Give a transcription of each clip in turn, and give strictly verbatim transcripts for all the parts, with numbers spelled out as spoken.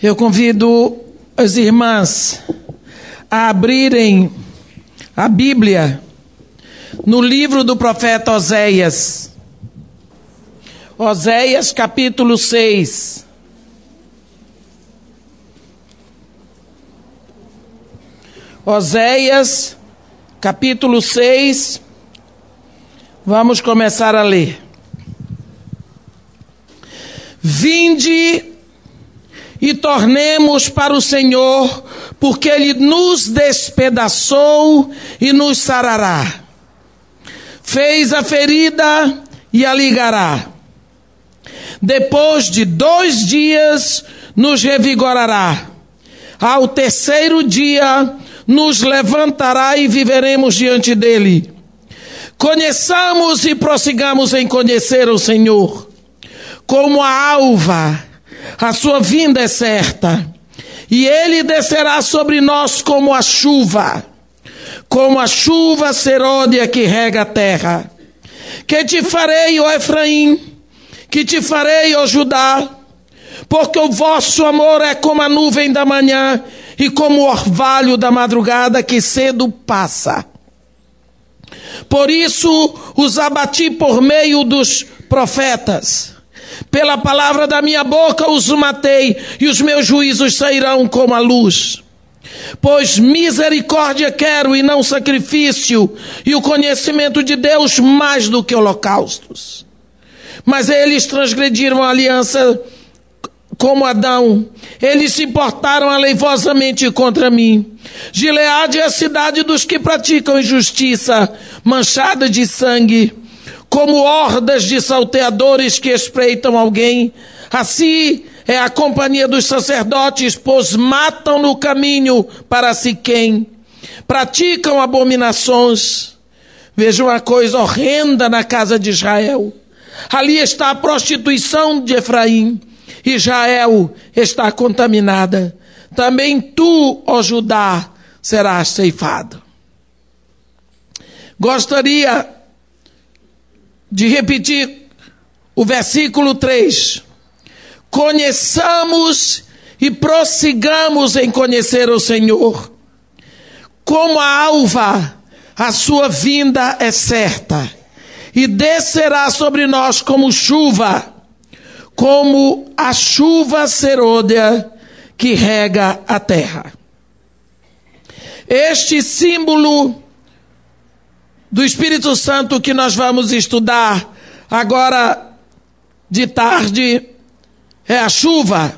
Eu convido as irmãs a abrirem a Bíblia no livro do profeta Oséias. Oséias capítulo seis. Oséias capítulo seis. Vamos começar a ler. Vinde e tornemos para o Senhor, porque Ele nos despedaçou e nos sarará. Fez a ferida e a ligará. Depois de dois dias nos revigorará. Ao terceiro dia nos levantará e viveremos diante dele. Conheçamos e prossigamos em conhecer o Senhor. Como a alva, a sua vinda é certa, e ele descerá sobre nós como a chuva, como a chuva serôdia que rega a terra. Que te farei, ó Efraim, que te farei, ó Judá, porque o vosso amor é como a nuvem da manhã e como o orvalho da madrugada que cedo passa. Por isso os abati por meio dos profetas. Pela palavra da minha boca os matei, e os meus juízos sairão como a luz. Pois misericórdia quero e não sacrifício, e o conhecimento de Deus mais do que holocaustos. Mas eles transgrediram a aliança como Adão. Eles se portaram aleivosamente contra mim. Gileade é a cidade dos que praticam injustiça, manchada de sangue. Como hordas de salteadores que espreitam alguém, assim é a companhia dos sacerdotes, pois matam no caminho para Siquém, praticam abominações. Vejam uma coisa horrenda na casa de Israel. Ali está a prostituição de Efraim. Israel está contaminada. Também tu, ó Judá, serás ceifado. Gostaria de repetir o versículo três. Conheçamos e prossigamos em conhecer o Senhor. Como a alva, a sua vinda é certa, e descerá sobre nós como chuva, como a chuva serôdia que rega a terra. Este símbolo do Espírito Santo que nós vamos estudar agora de tarde é a chuva.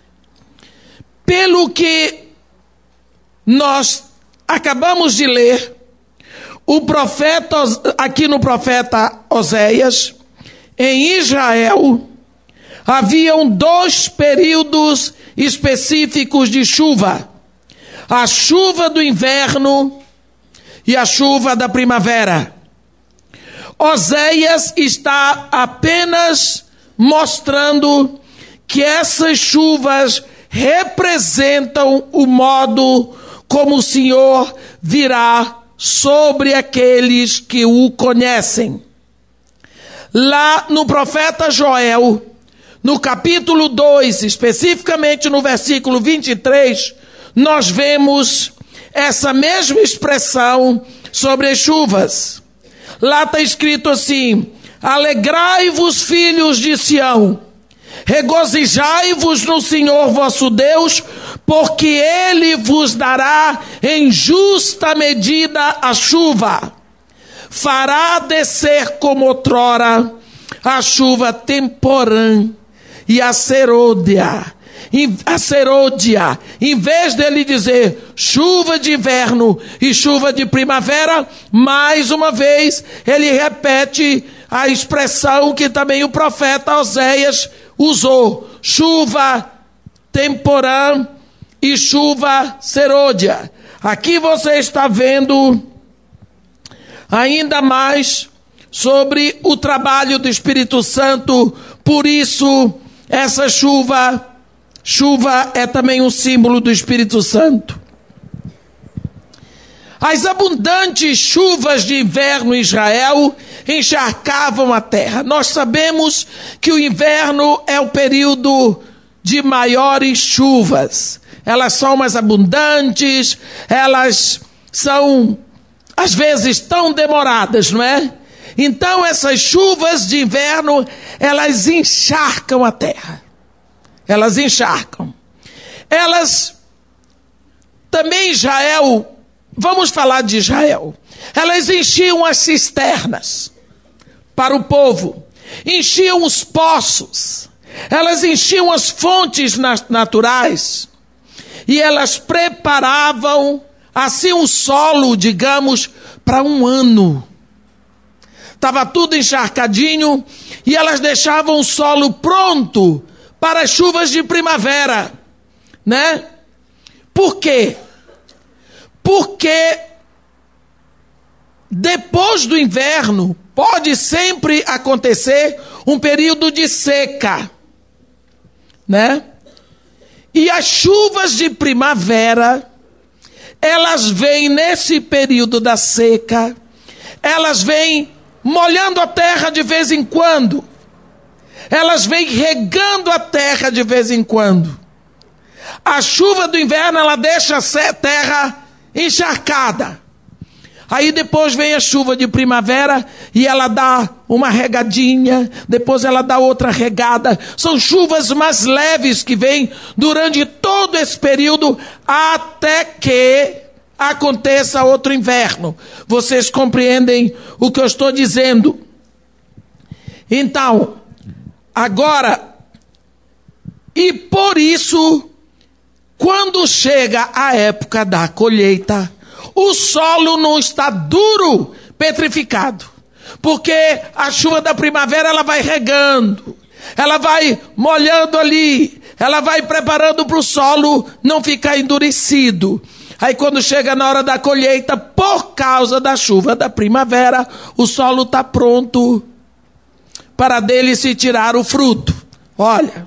Pelo que nós acabamos de ler, o profeta, aqui no profeta Oséias, em Israel, haviam dois períodos específicos de chuva: a chuva do inverno e a chuva da primavera. Oséias está apenas mostrando que essas chuvas representam o modo como o Senhor virá sobre aqueles que o conhecem. Lá no profeta Joel, no capítulo dois, especificamente no versículo vinte e três, nós vemos essa mesma expressão sobre as chuvas. Lá está escrito assim: alegrai-vos, filhos de Sião, regozijai-vos no Senhor vosso Deus, porque Ele vos dará em justa medida a chuva. Fará descer como outrora a chuva temporã e a serôdia. A serôdia, em vez dele dizer chuva de inverno e chuva de primavera, mais uma vez ele repete a expressão que também o profeta Oséias usou: chuva temporã e chuva serôdia. Aqui você está vendo ainda mais sobre o trabalho do Espírito Santo. Por isso essa chuva Chuva é também um símbolo do Espírito Santo. As abundantes chuvas de inverno em Israel encharcavam a terra. Nós sabemos que o inverno é o período de maiores chuvas. Elas são mais abundantes, elas são, às vezes, tão demoradas, não é? Então, essas chuvas de inverno, elas encharcam a terra. Elas encharcam. Elas, também Israel, vamos falar de Israel. Elas enchiam as cisternas para o povo. Enchiam os poços. Elas enchiam as fontes naturais. E elas preparavam, assim, o solo, digamos, para um ano. Estava tudo encharcadinho e elas deixavam o solo pronto para as chuvas de primavera, né? Por quê? Porque depois do inverno pode sempre acontecer um período de seca, né? E as chuvas de primavera, elas vêm nesse período da seca, elas vêm molhando a terra de vez em quando. Elas vêm regando a terra de vez em quando. A chuva do inverno, ela deixa a terra encharcada. Aí depois vem a chuva de primavera e ela dá uma regadinha, depois ela dá outra regada. São chuvas mais leves que vêm durante todo esse período até que aconteça outro inverno. Vocês compreendem o que eu estou dizendo? Então, agora, e por isso, quando chega a época da colheita, o solo não está duro, petrificado, porque a chuva da primavera ela vai regando, ela vai molhando ali, ela vai preparando para o solo não ficar endurecido. Aí quando chega na hora da colheita, por causa da chuva da primavera, o solo está pronto para dele se tirar o fruto. Olha,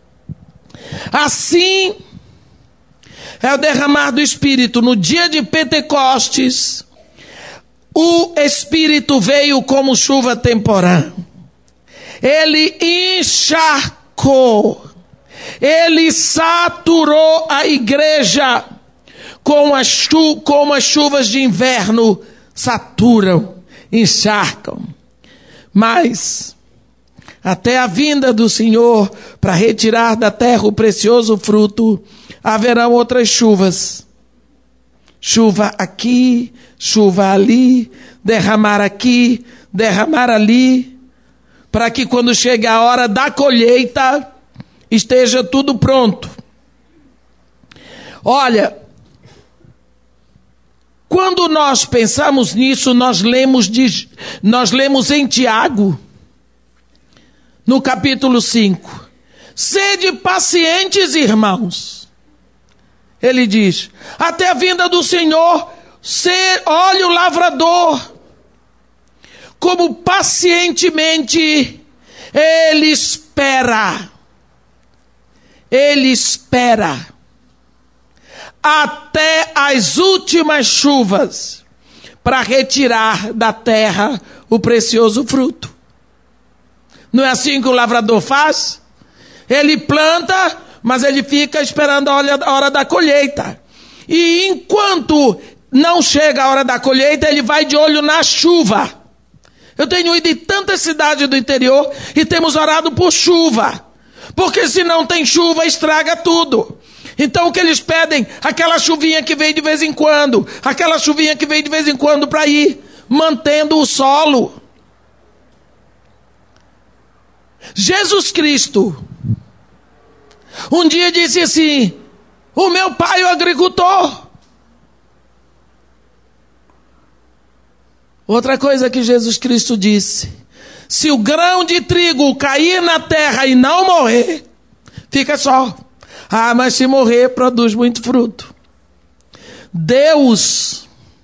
assim é o derramar do Espírito. No dia de Pentecostes, o Espírito veio como chuva temporã. Ele encharcou, ele saturou a igreja como as, chu- como as chuvas de inverno saturam, encharcam. Mas até a vinda do Senhor para retirar da terra o precioso fruto, haverão outras chuvas. Chuva aqui, chuva ali, derramar aqui, derramar ali, para que quando chegue a hora da colheita, esteja tudo pronto. Olha, quando nós pensamos nisso, nós lemos, de, nós lemos em Tiago, no capítulo cinco. Sede pacientes, irmãos. Ele diz, até a vinda do Senhor, ser, olha o lavrador, como pacientemente ele espera. Ele espera até as últimas chuvas para retirar da terra o precioso fruto. Não é assim que o lavrador faz? Ele planta, mas ele fica esperando a hora da colheita. E enquanto não chega a hora da colheita, ele vai de olho na chuva. Eu tenho ido em tantas cidades do interior e temos orado por chuva. Porque se não tem chuva, estraga tudo. Então o que eles pedem? Aquela chuvinha que vem de vez em quando. Aquela chuvinha que vem de vez em quando para ir mantendo o solo. Jesus Cristo um dia disse assim, o meu pai é o agricultor. Outra coisa que Jesus Cristo disse, se o grão de trigo cair na terra e não morrer, fica só. Ah, mas se morrer, produz muito fruto. Deus,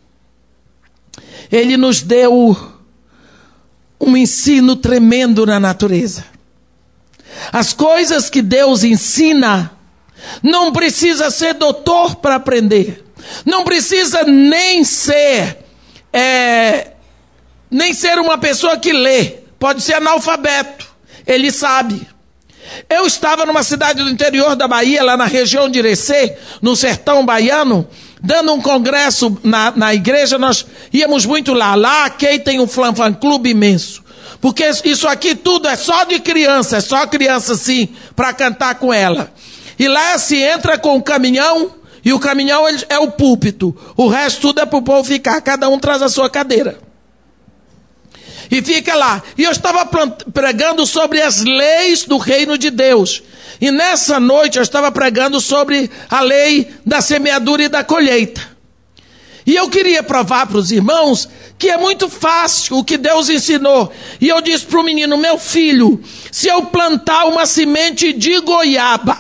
Ele nos deu um ensino tremendo na natureza. As coisas que Deus ensina, não precisa ser doutor para aprender. Não precisa nem ser, é, nem ser uma pessoa que lê. Pode ser analfabeto. Ele sabe. Eu estava numa cidade do interior da Bahia, lá na região de Irecê, no sertão baiano, dando um congresso na, na igreja. Nós íamos muito lá. Lá a Kay tem um fã clube imenso. Porque isso aqui tudo é só de criança, é só criança sim, para cantar com ela. E lá se entra com o caminhão, e o caminhão é o púlpito. O resto tudo é para o povo ficar, cada um traz a sua cadeira. E fica lá. E eu estava pregando sobre as leis do reino de Deus. E nessa noite eu estava pregando sobre a lei da semeadura e da colheita. E eu queria provar para os irmãos que é muito fácil o que Deus ensinou. E eu disse para o menino: meu filho, se eu plantar uma semente de goiaba,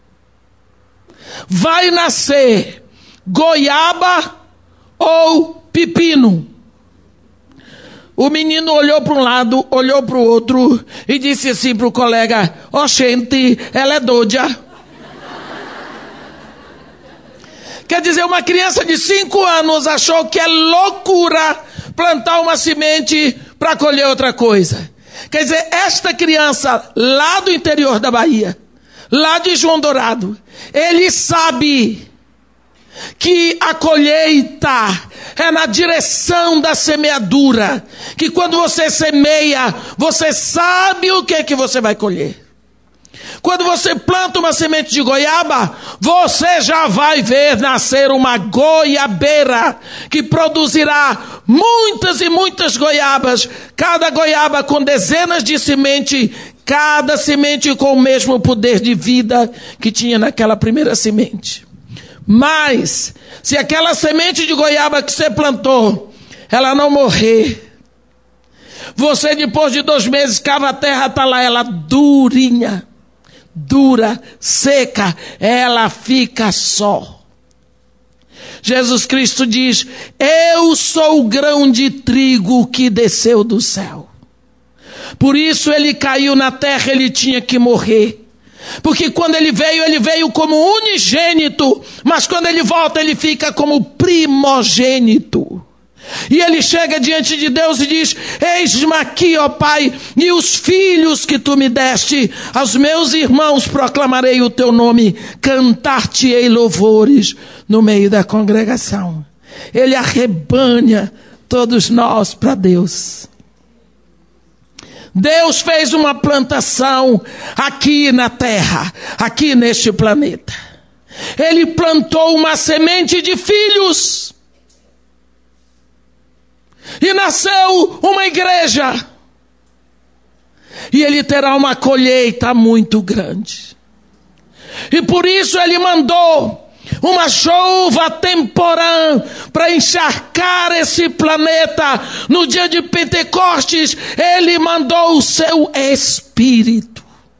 vai nascer goiaba ou pepino? O menino olhou para um lado, olhou para o outro e disse assim para o colega: ó, oh, gente, ela é doida. Quer dizer, uma criança de cinco anos achou que é loucura plantar uma semente para colher outra coisa. Quer dizer, esta criança lá do interior da Bahia, lá de João Dourado, ele sabe que a colheita é na direção da semeadura, que quando você semeia, você sabe o que é que você vai colher. Quando você planta uma semente de goiaba, você já vai ver nascer uma goiabeira, que produzirá muitas e muitas goiabas, cada goiaba com dezenas de sementes, cada semente com o mesmo poder de vida que tinha naquela primeira semente. Mas, se aquela semente de goiaba que você plantou, ela não morrer, você depois de dois meses cava a terra, está lá ela durinha, dura, seca, ela fica só. Jesus Cristo diz: eu sou o grão de trigo que desceu do céu. Por isso ele caiu na terra, ele tinha que morrer. Porque quando ele veio, ele veio como unigênito, mas quando ele volta, ele fica como primogênito. E ele chega diante de Deus e diz: eis-me aqui, ó Pai, e os filhos que tu me deste, aos meus irmãos proclamarei o teu nome, cantar-te-ei louvores no meio da congregação. Ele arrebanha todos nós para Deus. Deus fez uma plantação aqui na terra, aqui neste planeta. Ele plantou uma semente de filhos. E nasceu uma igreja. E ele terá uma colheita muito grande. E por isso ele mandou uma chuva temporã para encharcar esse planeta. No dia de Pentecostes, ele mandou o seu Espírito.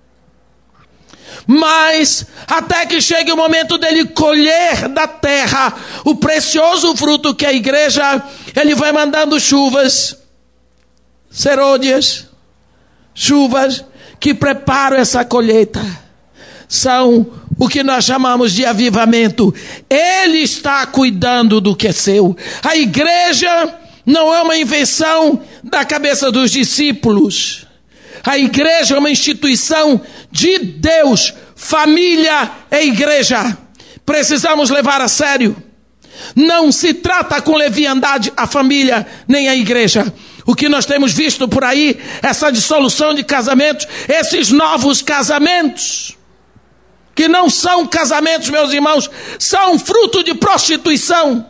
Mas, até que chegue o momento dele colher da terra o precioso fruto que é a igreja, ele vai mandando chuvas, serôdias, chuvas que preparam essa colheita. São o que nós chamamos de avivamento. Ele está cuidando do que é seu. A igreja não é uma invenção da cabeça dos discípulos. A igreja é uma instituição de Deus. Família é igreja. Precisamos levar a sério. Não se trata com leviandade a família nem a igreja. O que nós temos visto por aí, essa dissolução de casamentos, esses novos casamentos, que não são casamentos, meus irmãos, são fruto de prostituição.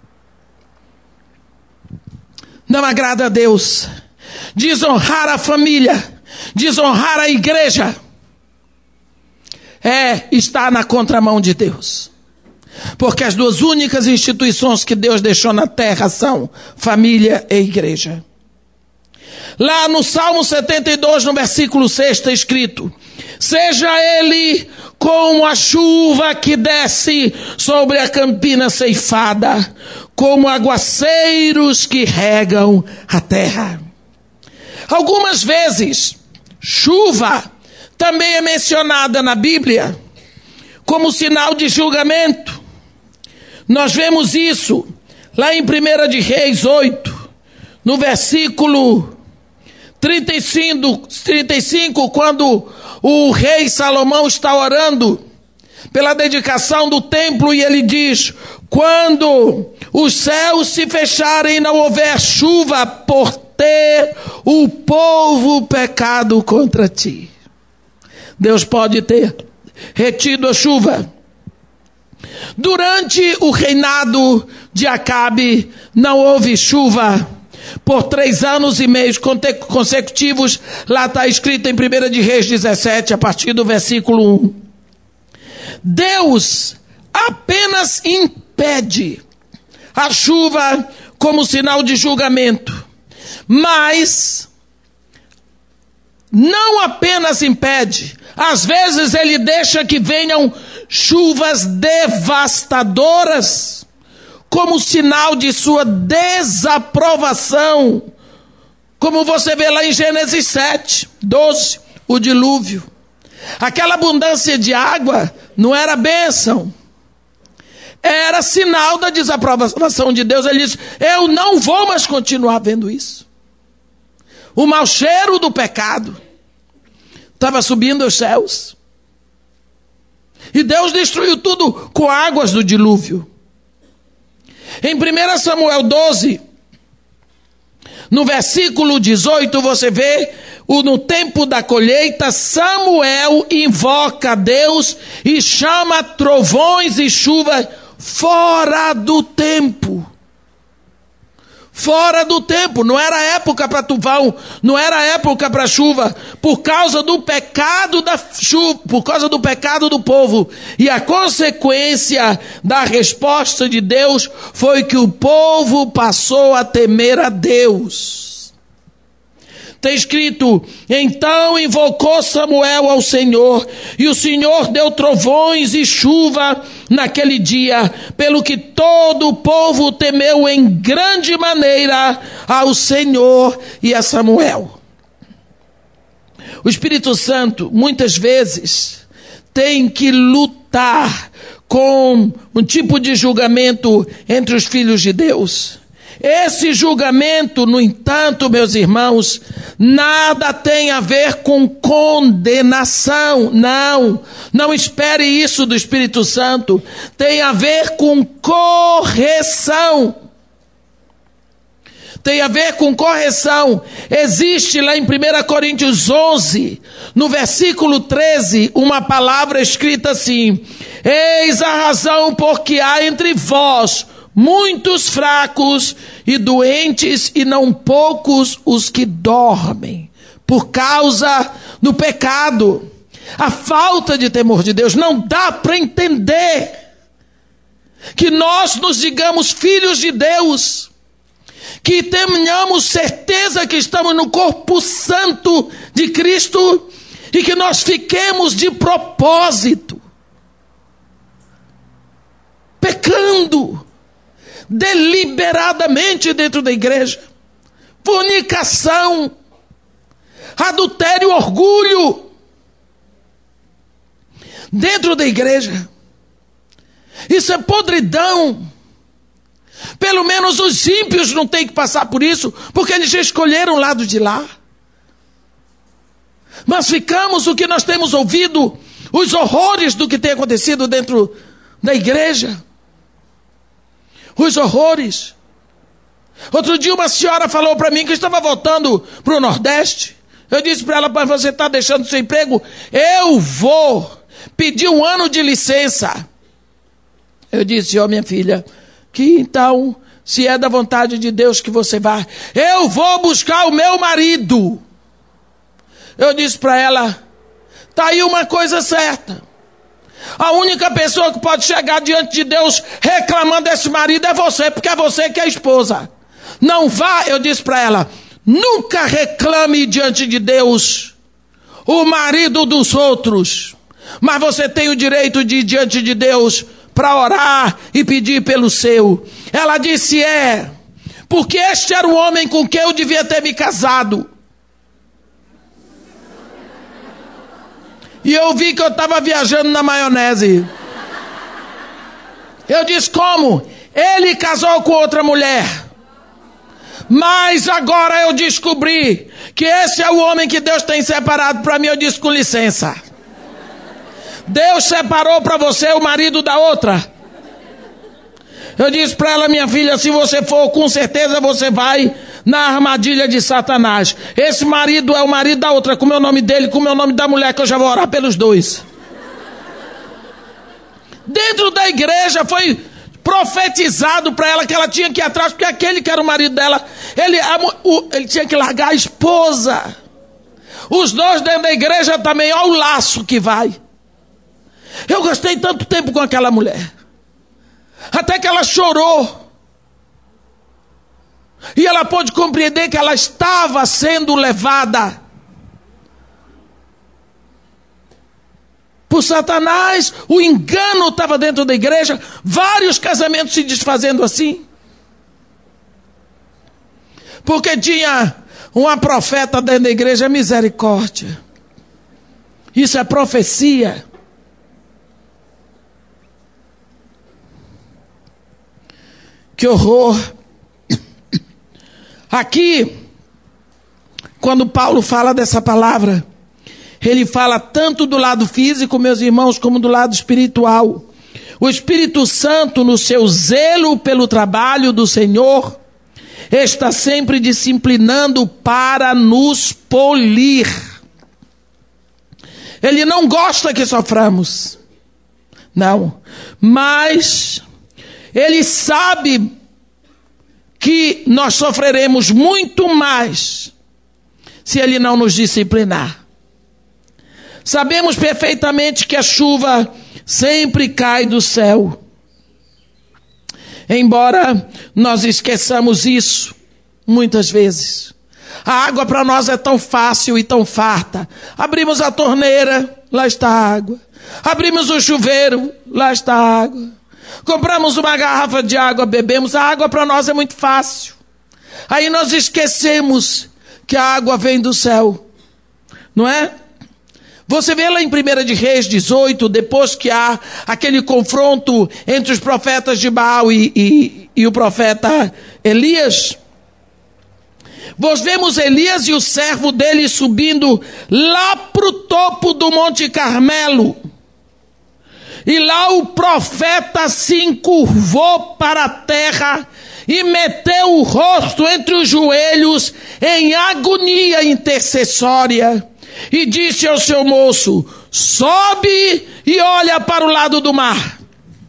Não agrada a Deus. Desonrar a família, desonrar a igreja, é estar na contramão de Deus. Porque as duas únicas instituições que Deus deixou na terra são família e igreja. Lá no Salmo setenta e dois, no versículo seis, está escrito: seja ele como a chuva que desce sobre a campina ceifada, como aguaceiros que regam a terra. Algumas vezes, chuva também é mencionada na Bíblia como sinal de julgamento. Nós vemos isso lá em primeira de Reis oito, no versículo trinta e cinco, trinta e cinco, quando o rei Salomão está orando pela dedicação do templo e ele diz: quando os céus se fecharem e não houver chuva, por ter o povo pecado contra ti. Deus pode ter retido a chuva. Durante o reinado de Acabe, não houve chuva por três anos e meio consecutivos. Lá está escrito em primeira de Reis dezessete, a partir do versículo um. Deus apenas impede a chuva como sinal de julgamento, mas não apenas impede, às vezes ele deixa que venham chuvas devastadoras, como sinal de sua desaprovação, como você vê lá em Gênesis sete, doze, o dilúvio. Aquela abundância de água não era bênção, era sinal da desaprovação de Deus. Ele disse: eu não vou mais continuar vendo isso. O mau cheiro do pecado estava subindo aos céus, e Deus destruiu tudo com águas do dilúvio. Em primeira Samuel doze, no versículo dezoito, você vê, o, no tempo da colheita, Samuel invoca Deus e chama trovões e chuva fora do tempo. Fora do tempo, não era época para trovão, não era época para chuva, por causa do pecado da chuva, por causa do pecado do povo. E a consequência da resposta de Deus foi que o povo passou a temer a Deus. Está escrito: então invocou Samuel ao Senhor, e o Senhor deu trovões e chuva naquele dia, pelo que todo o povo temeu em grande maneira ao Senhor e a Samuel. O Espírito Santo, muitas vezes, tem que lutar com um tipo de julgamento entre os filhos de Deus. Esse julgamento, no entanto, meus irmãos, nada tem a ver com condenação. Não, não espere isso do Espírito Santo. Tem a ver com correção. Tem a ver com correção. Existe lá em primeira Coríntios onze, no versículo treze, uma palavra escrita assim: eis a razão por que há entre vós muitos fracos e doentes, e não poucos os que dormem, por causa do pecado, a falta de temor de Deus. Não dá para entender que nós nos digamos filhos de Deus, que tenhamos certeza que estamos no corpo santo de Cristo, e que nós fiquemos de propósito pecando deliberadamente dentro da igreja. Fornicação, adultério, orgulho dentro da igreja. Isso é podridão. Pelo menos os ímpios não têm que passar por isso, porque eles já escolheram o lado de lá. Mas ficamos, o que nós temos ouvido, os horrores do que tem acontecido dentro da igreja. Os horrores. Outro dia uma senhora falou para mim que estava voltando para o Nordeste. Eu disse para ela: mas você está deixando seu emprego? Eu vou pedir um ano de licença. Eu disse: ó, minha filha, que então, se é da vontade de Deus que você vá, eu vou buscar o meu marido. Eu disse para ela: está aí uma coisa certa. A única pessoa que pode chegar diante de Deus reclamando desse marido é você, porque é você que é a esposa. Não vá, eu disse para ela, nunca reclame diante de Deus o marido dos outros, mas você tem o direito de ir diante de Deus para orar e pedir pelo seu. Ela disse: é, porque este era o homem com quem eu devia ter me casado. E eu vi que eu estava viajando na maionese. Eu disse: como? Ele casou com outra mulher. Mas agora eu descobri que esse é o homem que Deus tem separado para mim. Eu disse, com licença. Deus separou para você o marido da outra. Eu disse para ela, minha filha, se você for, com certeza você vai na armadilha de Satanás. Esse marido é o marido da outra, como é o nome dele, como é o nome da mulher, que eu já vou orar pelos dois. Dentro da igreja foi profetizado para ela que ela tinha que ir atrás, porque aquele que era o marido dela, ele, a, o, ele tinha que largar a esposa. Os dois dentro da igreja também, olha o laço que vai. Eu gastei tanto tempo com aquela mulher, até que ela chorou, e ela pôde compreender que ela estava sendo levada por Satanás. O engano estava dentro da igreja, vários casamentos se desfazendo assim, porque tinha uma profeta dentro da igreja. Misericórdia, isso é profecia. Que horror. Aqui, quando Paulo fala dessa palavra, ele fala tanto do lado físico, meus irmãos, como do lado espiritual. O Espírito Santo, no seu zelo pelo trabalho do Senhor, está sempre disciplinando para nos polir. Ele não gosta que soframos, não, mas ele sabe que nós sofreremos muito mais se ele não nos disciplinar. Sabemos perfeitamente que a chuva sempre cai do céu. Embora nós esqueçamos isso muitas vezes. A água para nós é tão fácil e tão farta. Abrimos a torneira, lá está a água. Abrimos o chuveiro, lá está a água. Compramos uma garrafa de água, bebemos. A água para nós é muito fácil. Aí nós esquecemos que a água vem do céu, não é? Você vê lá em primeira de Reis dezoito, depois que há aquele confronto entre os profetas de Baal e, e, e o profeta Elias. Nós vemos Elias e o servo dele subindo lá para o topo do Monte Carmelo. E lá o profeta se encurvou para a terra e meteu o rosto entre os joelhos em agonia intercessória. E disse ao seu moço, sobe e olha para o lado do mar.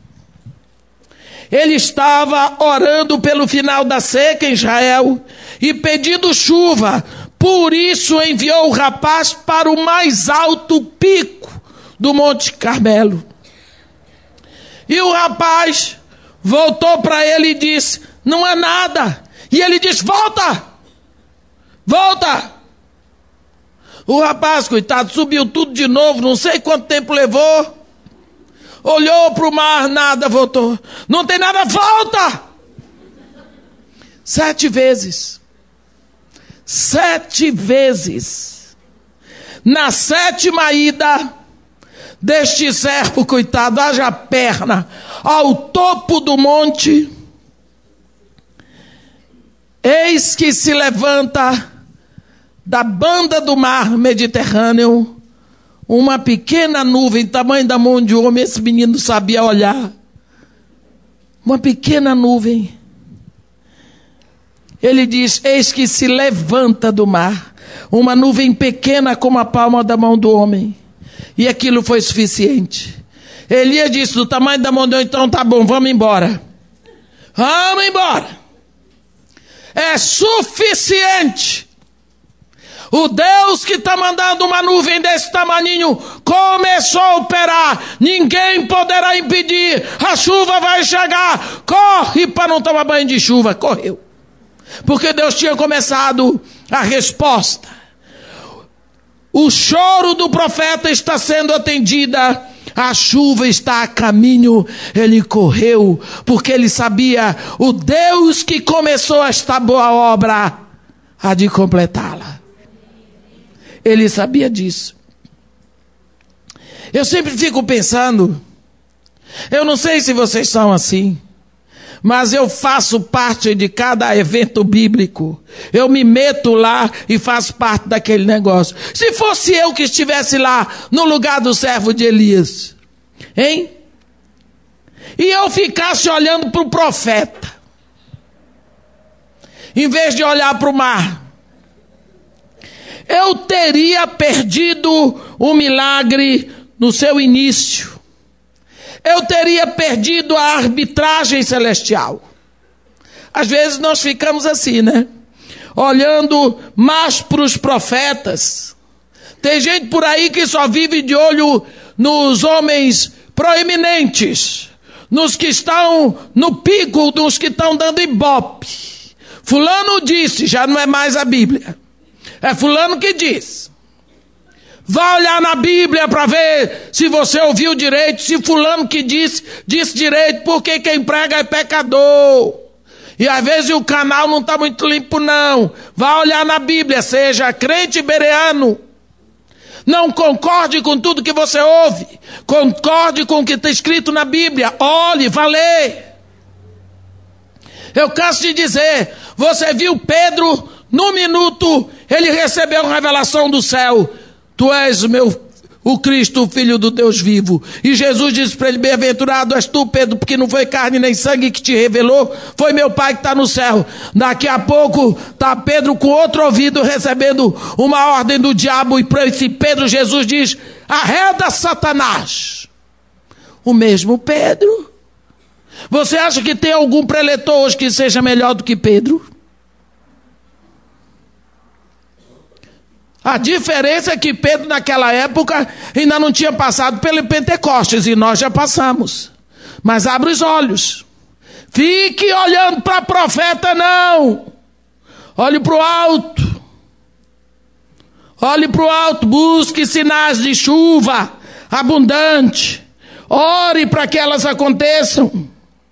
Ele estava orando pelo final da seca em Israel e pedindo chuva. Por isso enviou o rapaz para o mais alto pico do Monte Carmelo. E o rapaz voltou para ele e disse, não é nada. E ele disse, volta, volta. O rapaz, coitado, subiu tudo de novo, não sei quanto tempo levou. Olhou para o mar, nada, voltou. Não tem nada, volta. Sete vezes. Sete vezes. Na sétima ida deste servo, coitado, haja perna, ao topo do monte, eis que se levanta da banda do mar Mediterrâneo uma pequena nuvem, tamanho da mão de homem. Esse menino sabia olhar. Uma pequena nuvem. Ele diz, eis que se levanta do mar uma nuvem pequena como a palma da mão do homem. E aquilo foi suficiente. Elias disse, do tamanho da mão de homem, então tá bom, vamos embora. Vamos embora. É suficiente. O Deus que está mandando uma nuvem desse tamaninho começou a operar. Ninguém poderá impedir. A chuva vai chegar. Corre para não tomar banho de chuva. Correu. Porque Deus tinha começado a resposta. O choro do profeta está sendo atendida. A chuva está a caminho. Ele correu porque ele sabia o Deus que começou esta boa obra há de completá-la. Ele sabia disso. Eu sempre fico pensando, eu não sei se vocês são assim, mas eu faço parte de cada evento bíblico. Eu me meto lá e faço parte daquele negócio. Se fosse eu que estivesse lá no lugar do servo de Elias, hein? E eu ficasse olhando para o profeta, em vez de olhar para o mar, eu teria perdido o milagre no seu início. Eu teria perdido a arbitragem celestial. Às vezes nós ficamos assim, né? Olhando mais para os profetas. Tem gente por aí que só vive de olho nos homens proeminentes, nos que estão no pico, nos que estão dando ibope. Fulano disse, já não é mais a Bíblia. É fulano que diz. Vá olhar na Bíblia para ver se você ouviu direito, se fulano que disse, disse direito, porque quem prega é pecador. E às vezes o canal não está muito limpo não. Vá olhar na Bíblia, seja crente bereano. Não concorde com tudo que você ouve. Concorde com o que está escrito na Bíblia. Olhe, vá ler. Eu canso de dizer, você viu Pedro, no minuto, ele recebeu uma revelação do céu. Tu és o meu, o Cristo, o Filho do Deus vivo. E Jesus disse para ele, bem-aventurado és tu, Pedro, porque não foi carne nem sangue que te revelou, foi meu Pai que está no céu. Daqui a pouco está Pedro com outro ouvido recebendo uma ordem do diabo, e para esse Pedro Jesus diz, arreda Satanás. O mesmo Pedro. Você acha que tem algum preletor hoje que seja melhor do que Pedro? A diferença é que Pedro naquela época ainda não tinha passado pelo Pentecostes, e nós já passamos. Mas abre os olhos. Fique olhando para profeta não. Olhe para o alto. Olhe para o alto, busque sinais de chuva abundante. Ore para que elas aconteçam.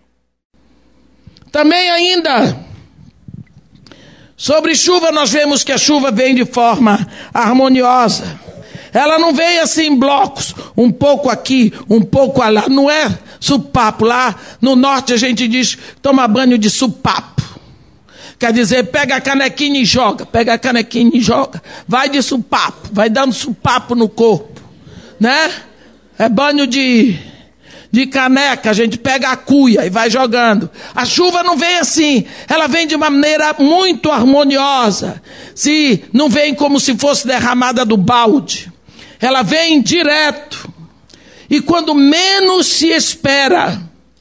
Também ainda, sobre chuva, nós vemos que a chuva vem de forma harmoniosa. Ela não vem assim em blocos, um pouco aqui, um pouco lá. Não é supapo. Lá no norte a gente diz, toma banho de supapo. Quer dizer, pega a canequinha e joga, pega a canequinha e joga. Vai de supapo, vai dando supapo no corpo, né? É banho de... de caneca, a gente pega a cuia e vai jogando. A chuva não vem assim, ela vem de uma maneira muito harmoniosa. Se não vem como se fosse derramada do balde, ela vem direto. E quando menos se espera.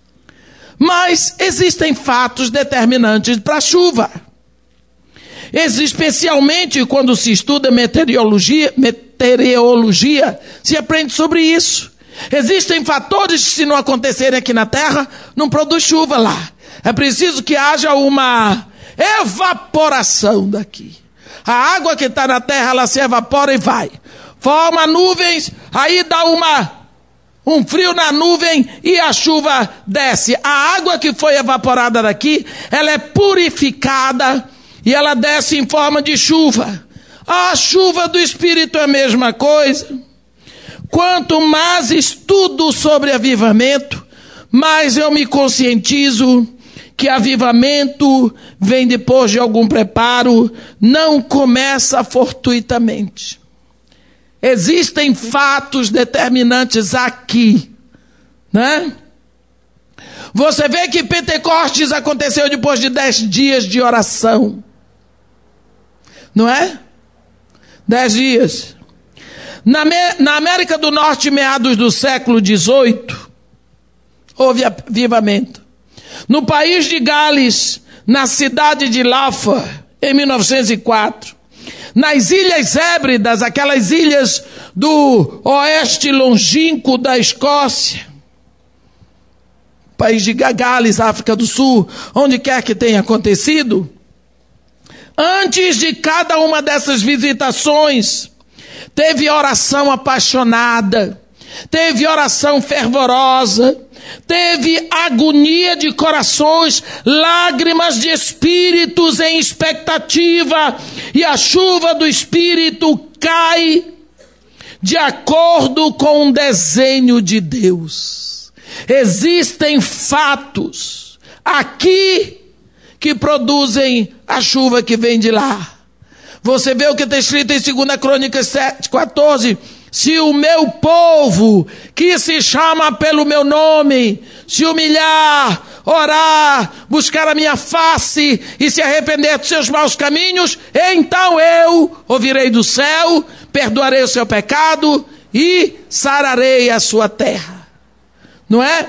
Mas existem fatos determinantes para a chuva. Especialmente quando se estuda meteorologia, meteorologia, se aprende sobre isso. Existem fatores que, se não acontecerem aqui na terra, não produz chuva lá. É preciso que haja uma evaporação daqui. A água que está na terra, ela se evapora e vai. Forma nuvens, aí dá uma, um frio na nuvem e a chuva desce. A água que foi evaporada daqui, ela é purificada e ela desce em forma de chuva. A chuva do Espírito é a mesma coisa. Quanto mais estudo sobre avivamento, mais eu me conscientizo que avivamento vem depois de algum preparo, não começa fortuitamente. Existem fatos determinantes aqui, né? Você vê que Pentecostes aconteceu depois de dez dias de oração, não é? Dez dias. Na, na América do Norte, meados do século dezoito, houve avivamento. No país de Gales, na cidade de Lafa, em mil novecentos e quatro. Nas Ilhas Hébridas, aquelas ilhas do oeste longínquo da Escócia. País de Gales, África do Sul, onde quer que tenha acontecido. Antes de cada uma dessas visitações, teve oração apaixonada, teve oração fervorosa, teve agonia de corações, lágrimas de espíritos em expectativa, e a chuva do Espírito cai de acordo com o desenho de Deus. Existem fatos aqui que produzem a chuva que vem de lá. Você vê o que está escrito em segunda Crônicas sete, quatorze. Se o meu povo, que se chama pelo meu nome, se humilhar, orar, buscar a minha face e se arrepender dos seus maus caminhos, então eu ouvirei do céu, perdoarei o seu pecado e sararei a sua terra. Não é?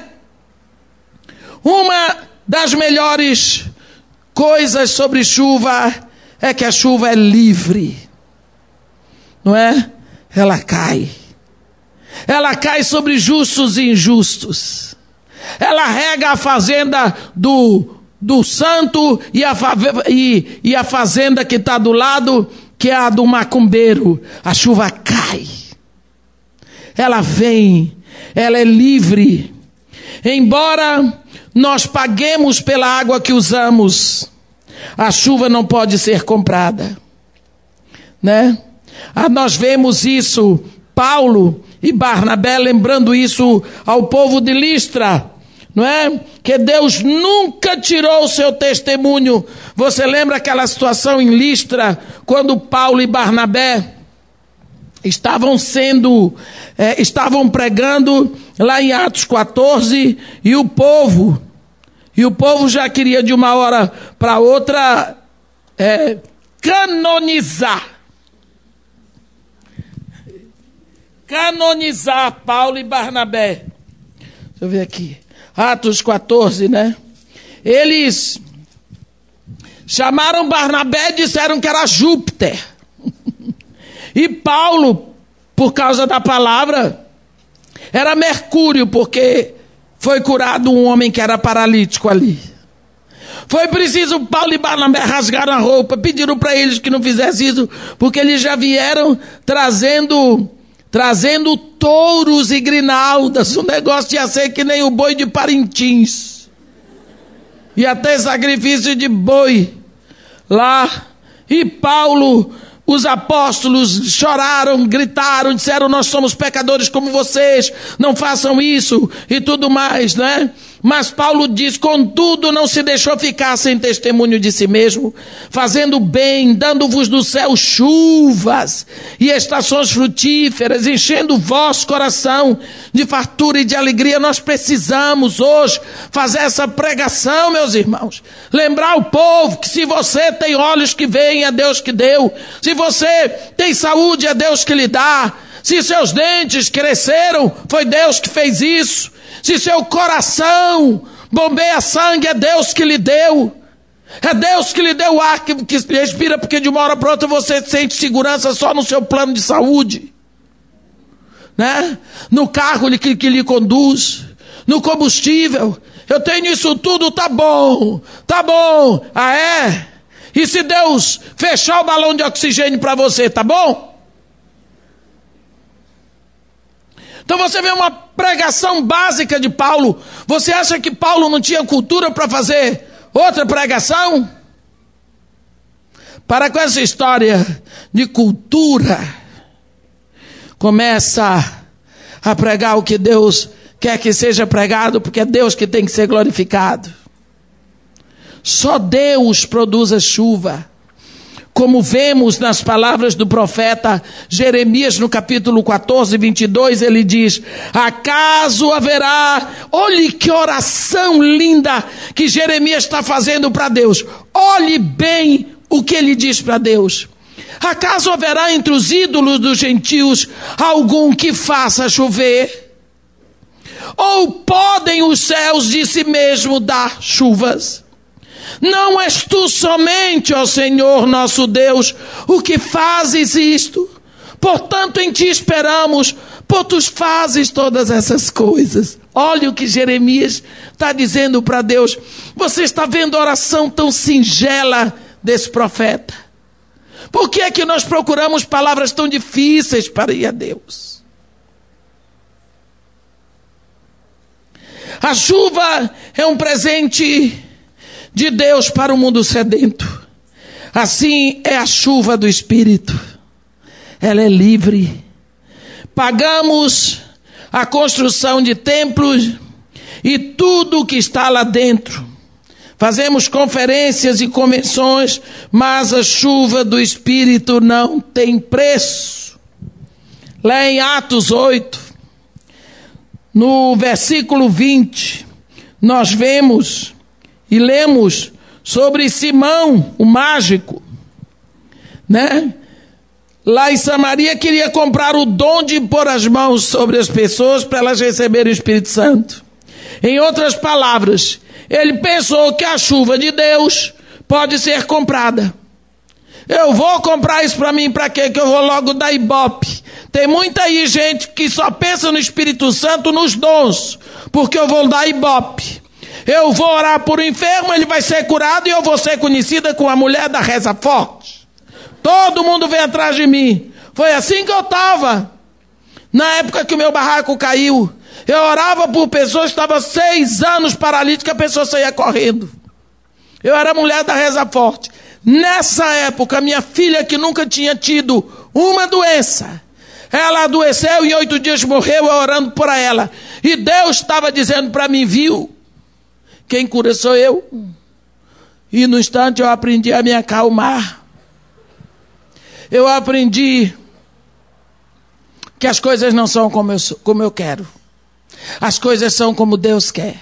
Uma das melhores coisas sobre chuva é que a chuva é livre. Não é? Ela cai. Ela cai sobre justos e injustos. Ela rega a fazenda do, do santo e a, e, e a fazenda que está do lado, que é a do macumbeiro. A chuva cai. Ela vem. Ela é livre. Embora nós paguemos pela água que usamos, a chuva não pode ser comprada. Né? Ah, nós vemos isso, Paulo e Barnabé lembrando isso ao povo de Listra, não é? Que Deus nunca tirou o seu testemunho. Você lembra aquela situação em Listra, quando Paulo e Barnabé estavam sendo, é, estavam pregando lá em Atos quatorze, e o povo, e o povo já queria de uma hora para outra é, canonizar. Canonizar Paulo e Barnabé. Deixa eu ver aqui. Atos quatorze, né? Eles chamaram Barnabé e disseram que era Júpiter. E Paulo, por causa da palavra, era Mercúrio, porque foi curado um homem que era paralítico ali. Foi preciso Paulo e Barnabé rasgaram a roupa, pediram para eles que não fizessem isso, porque eles já vieram trazendo... trazendo touros e grinaldas. O negócio ia ser que nem o boi de Parintins. Ia ter sacrifício de boi lá. E Paulo, os apóstolos choraram, gritaram, disseram: nós somos pecadores como vocês, não façam isso e tudo mais, né? Mas Paulo diz: contudo não se deixou ficar sem testemunho de si mesmo, fazendo bem, dando-vos do céu chuvas e estações frutíferas, enchendo o vosso coração de fartura e de alegria. Nós precisamos hoje fazer essa pregação, meus irmãos. Lembrar o povo que se você tem olhos que veem, é Deus que deu. Se você tem saúde, é Deus que lhe dá. Se seus dentes cresceram, foi Deus que fez isso. Se seu coração bombeia sangue, é Deus que lhe deu. É Deus que lhe deu o ar que, que respira, porque de uma hora para outra você sente segurança só no seu plano de saúde. Né? No carro que, que lhe conduz, no combustível. Eu tenho isso tudo, tá bom, tá bom. Ah, é? E se Deus fechar o balão de oxigênio para você, tá bom? Então você vê uma pregação básica de Paulo. Você acha que Paulo não tinha cultura para fazer outra pregação? Para com essa história de cultura, começa a pregar o que Deus quer que seja pregado, porque é Deus que tem que ser glorificado. Só Deus produz a chuva. Como vemos nas palavras do profeta Jeremias no capítulo quatorze, vinte e dois, ele diz: acaso haverá, olhe que oração linda que Jeremias está fazendo para Deus. Olhe bem o que ele diz para Deus. Acaso haverá entre os ídolos dos gentios algum que faça chover? Ou podem os céus de si mesmo dar chuvas? Não és tu somente, ó Senhor nosso Deus, o que fazes isto? Portanto em ti esperamos, por tu fazes todas essas coisas. Olha o que Jeremias está dizendo para Deus. Você está vendo a oração tão singela desse profeta? Por que é que nós procuramos palavras tão difíceis para ir a Deus? A chuva é um presente de Deus para o mundo sedento. Assim é a chuva do Espírito. Ela é livre. Pagamos a construção de templos e tudo o que está lá dentro. Fazemos conferências e convenções, mas a chuva do Espírito não tem preço. Lá em Atos oito, no versículo vinte, nós vemos e lemos sobre Simão, o mágico, né? Lá em Samaria queria comprar o dom de pôr as mãos sobre as pessoas para elas receberem o Espírito Santo. Em outras palavras, ele pensou que a chuva de Deus pode ser comprada. Eu vou comprar isso para mim, para quê? Que eu vou logo dar ibope. Tem muita aí gente que só pensa no Espírito Santo, nos dons, porque eu vou dar ibope. Eu vou orar por um enfermo, ele vai ser curado e eu vou ser conhecida como a mulher da reza forte. Todo mundo vem atrás de mim. Foi assim que eu estava. Na época que o meu barraco caiu, eu orava por pessoas que estavam seis anos paralíticas, a pessoa saía correndo. Eu era mulher da reza forte. Nessa época, minha filha, que nunca tinha tido uma doença, ela adoeceu e em oito dias morreu, eu orando por ela. E Deus estava dizendo para mim, viu? Quem cura sou eu. E no instante eu aprendi a me acalmar. Eu aprendi que as coisas não são como eu, sou, como eu quero. As coisas são como Deus quer.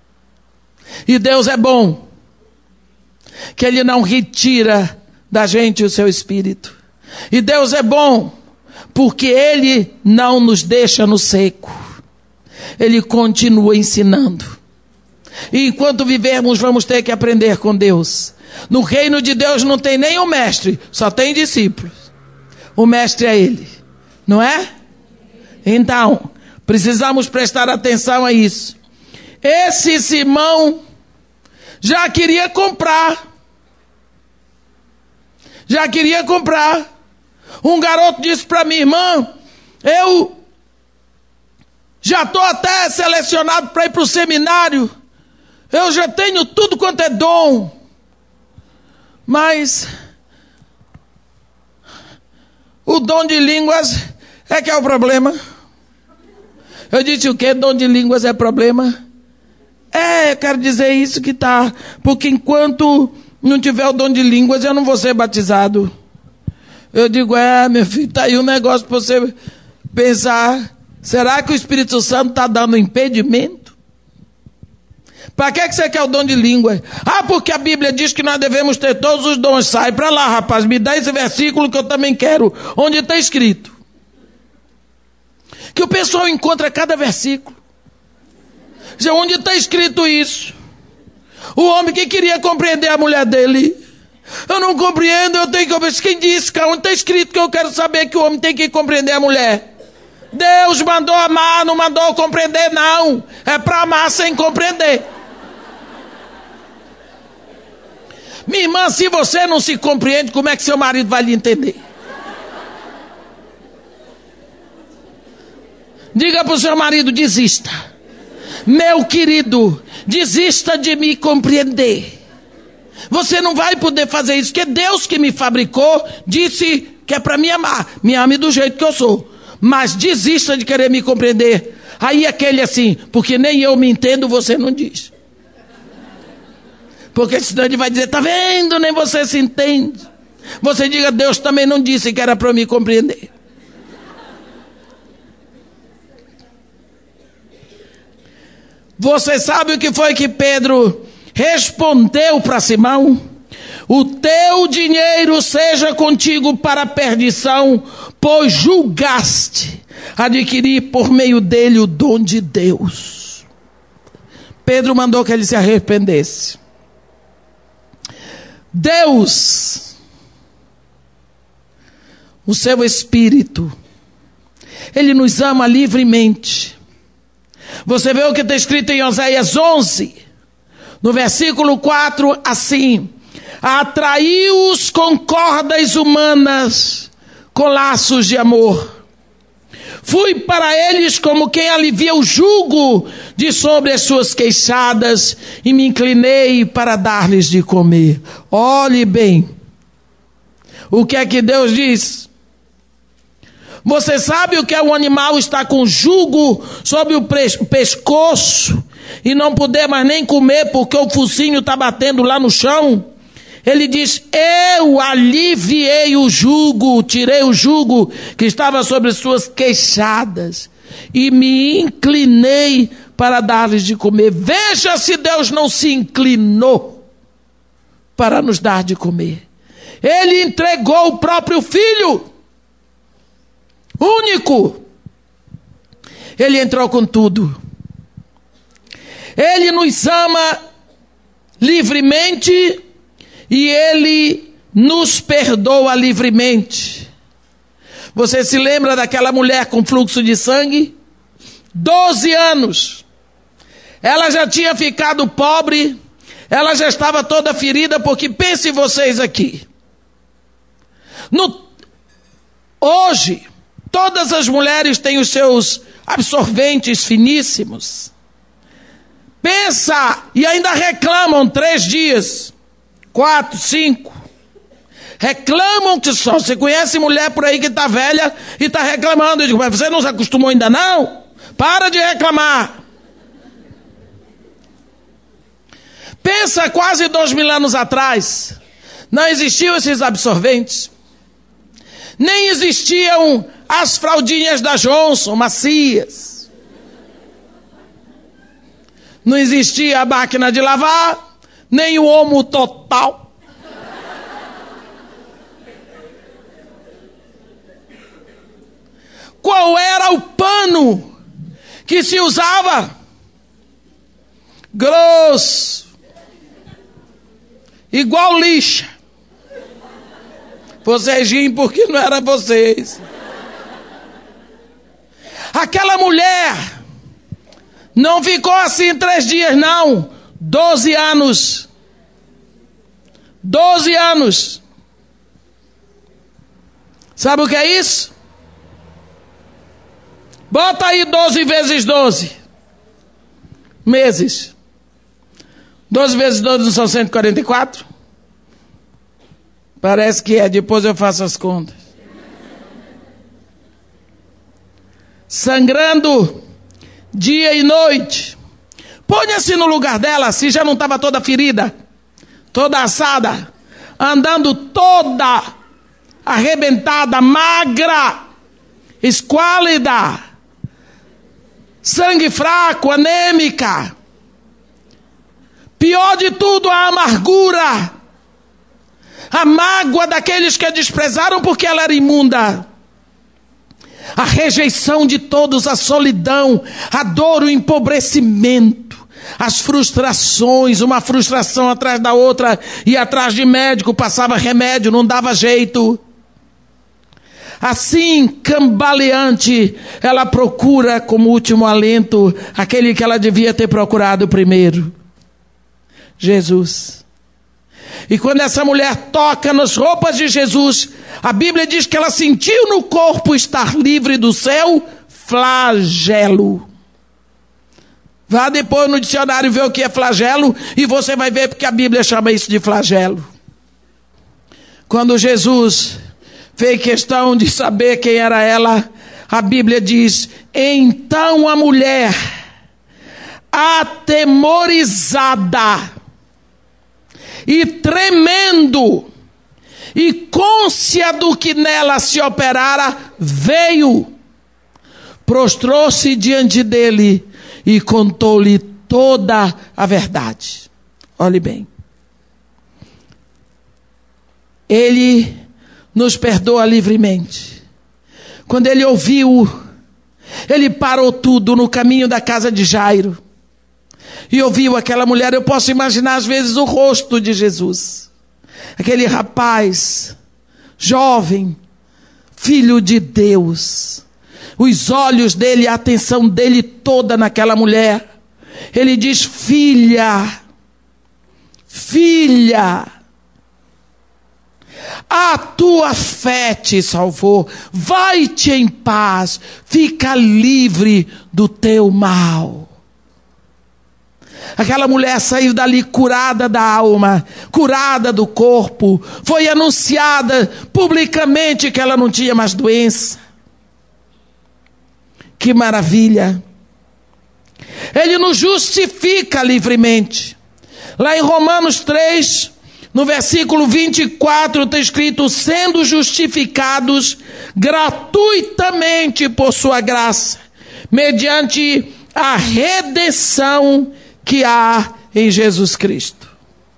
E Deus é bom. Que Ele não retira da gente o seu Espírito. E Deus é bom porque Ele não nos deixa no seco. Ele continua ensinando. E enquanto vivermos, vamos ter que aprender com Deus. No reino de Deus não tem nem o mestre, só tem discípulos. O mestre é Ele, não é? Então, precisamos prestar atenção a isso. Esse Simão já queria comprar. Já queria comprar. Um garoto disse para minha irmã, eu já estou até selecionado para ir para o seminário. Eu já tenho tudo quanto é dom. Mas o dom de línguas é que é o problema. Eu disse o que? Dom de línguas é problema? É, eu quero dizer isso que tá. Porque enquanto não tiver o dom de línguas, eu não vou ser batizado. Eu digo, é, meu filho, tá aí um negócio para você pensar. Será que o Espírito Santo está dando impedimento? Para que, que você quer o dom de língua? Ah, porque a Bíblia diz que nós devemos ter todos os dons. Sai para lá, rapaz, me dá esse versículo que eu também quero. Onde está escrito? Que o pessoal encontra cada versículo. Diz, onde está escrito isso? O homem que queria compreender a mulher dele. Eu não compreendo, eu tenho que compreender. Quem disse, cara? Onde está escrito que eu quero saber que o homem tem que compreender a mulher? Deus mandou amar, não mandou compreender, não. É para amar sem compreender. Minha irmã, se você não se compreende, como é que seu marido vai lhe entender? Diga para o seu marido, desista. Meu querido, desista de me compreender. Você não vai poder fazer isso, porque Deus que me fabricou disse que é para me amar. Me ame do jeito que eu sou. Mas desista de querer me compreender. Aí aquele assim, porque nem eu me entendo, você não diz. Porque senão ele vai dizer, tá vendo, nem você se entende. Você diga, Deus também não disse que era para me compreender. Você sabe o que foi que Pedro respondeu para Simão? O teu dinheiro seja contigo para a perdição, pois julgaste adquirir por meio dele o dom de Deus. Pedro mandou que ele se arrependesse. Deus, o seu Espírito, Ele nos ama livremente. Você vê o que está escrito em Oséias onze, no versículo quatro, assim: atraiu-os com cordas humanas, com laços de amor. Fui para eles como quem alivia o jugo de sobre as suas queixadas e me inclinei para dar-lhes de comer. Olhe bem, o que é que Deus diz? Você sabe o que é um animal estar com jugo sobre o pescoço e não puder mais nem comer porque o focinho está batendo lá no chão, ele diz: eu aliviei o jugo, tirei o jugo que estava sobre suas queixadas e me inclinei para dar-lhes de comer. Veja se Deus não se inclinou para nos dar de comer. Ele entregou o próprio Filho, único. Ele entrou com tudo. Ele nos ama livremente e Ele nos perdoa livremente. Você se lembra daquela mulher com fluxo de sangue? Doze anos. Ela já tinha ficado pobre, ela já estava toda ferida, porque pensem vocês aqui. No, hoje, todas as mulheres têm os seus absorventes finíssimos. Pensa, e ainda reclamam três dias, quatro, cinco. Reclamam que só. Você conhece mulher por aí que está velha e está reclamando. Eu digo: mas você não se acostumou ainda não? Para de reclamar. Pensa, quase dois mil anos atrás, não existiam esses absorventes. Nem existiam as fraldinhas da Johnson, macias. Não existia a máquina de lavar, nem o Omo Total. Qual era o pano que se usava? Grosso, igual lixa. Vocês riem porque não era vocês. Aquela mulher não ficou assim três dias, não. Doze anos. Doze anos. Sabe o que é isso? Bota aí doze vezes doze. Meses. doze vezes doze não são cento e quarenta e quatro? Parece que é, depois eu faço as contas. Sangrando dia e noite. Ponha-se no lugar dela, se já não estava toda ferida, toda assada, andando toda arrebentada, magra, esquálida, sangue fraco, anêmica. Pior de tudo, a amargura, a mágoa daqueles que a desprezaram porque ela era imunda. A rejeição de todos, a solidão, a dor, o empobrecimento, as frustrações, uma frustração atrás da outra, e atrás de médico, passava remédio, não dava jeito. Assim, cambaleante, ela procura como último alento aquele que ela devia ter procurado primeiro: Jesus. E quando essa mulher toca nas roupas de Jesus, a Bíblia diz que ela sentiu no corpo estar livre do seu flagelo. Vá depois no dicionário ver o que é flagelo e você vai ver porque a Bíblia chama isso de flagelo. Quando Jesus fez questão de saber quem era ela, a Bíblia diz: então a mulher, atemorizada e tremendo, e cônscia do que nela se operara, veio, prostrou-se diante dele e contou-lhe toda a verdade. Olhe bem. Ele nos perdoa livremente. Quando ele ouviu, ele parou tudo no caminho da casa de Jairo e ouviu aquela mulher. Eu posso imaginar às vezes o rosto de Jesus, aquele rapaz jovem, filho de Deus, os olhos dele, a atenção dele toda naquela mulher. Ele diz: filha, filha, a tua fé te salvou, vai-te em paz, fica livre do teu mal. Aquela mulher saiu dali curada da alma, curada do corpo. Foi anunciada publicamente que ela não tinha mais doença. Que maravilha! Ele nos justifica livremente. Lá em Romanos três, no versículo vinte e quatro, está escrito: sendo justificados gratuitamente por sua graça, mediante a redenção que há em Jesus Cristo.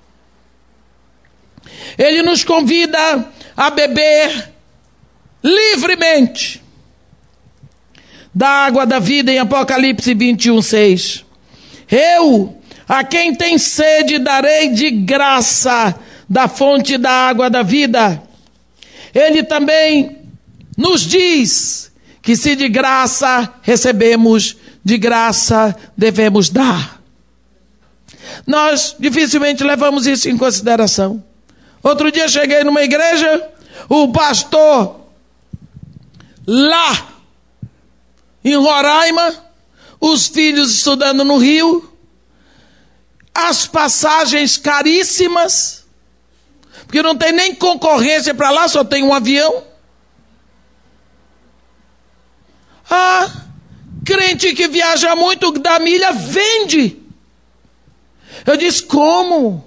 Ele nos convida a beber livremente da água da vida, em Apocalipse vinte e um, seis. Eu, a quem tem sede, darei de graça da fonte da água da vida. Ele também nos diz que se de graça recebemos, de graça devemos dar. Nós dificilmente levamos isso em consideração. Outro dia cheguei numa igreja, o pastor lá em Roraima, os filhos estudando no Rio, as passagens caríssimas, porque não tem nem concorrência para lá, só tem um avião. Ah, crente que viaja muito da milha vende. Eu disse: como?